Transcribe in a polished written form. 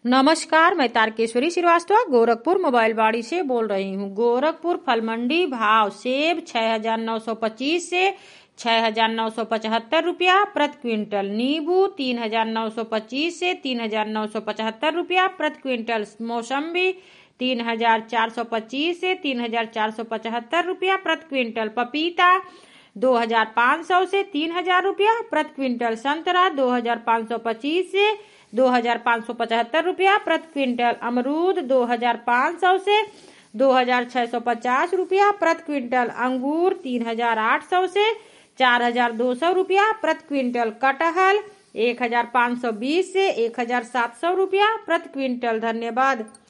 नमस्कार, मैं तारकेश्वरी श्रीवास्तव गोरखपुर मोबाइल बाड़ी से बोल रही हूँ। गोरखपुर फल मंडी भाव सेब 6,925 से 6,975 रुपया प्रति क्विंटल, नींबू 3,925 से 3,975 रुपया प्रति क्विंटल, मौसम्बी 3,425 से 3,475 रुपया प्रति क्विंटल, पपीता 2,500 से 3,000 रुपया प्रति क्विंटल, संतरा 2,525 से 2,575 रुपया प्रति क्विंटल, अमरूद 2,500 से 2,650 रुपया प्रति क्विंटल, अंगूर 3,800 से 4,200 रुपया प्रति क्विंटल, कटहल 1,520 से 1,700 रुपया प्रति क्विंटल। धन्यवाद।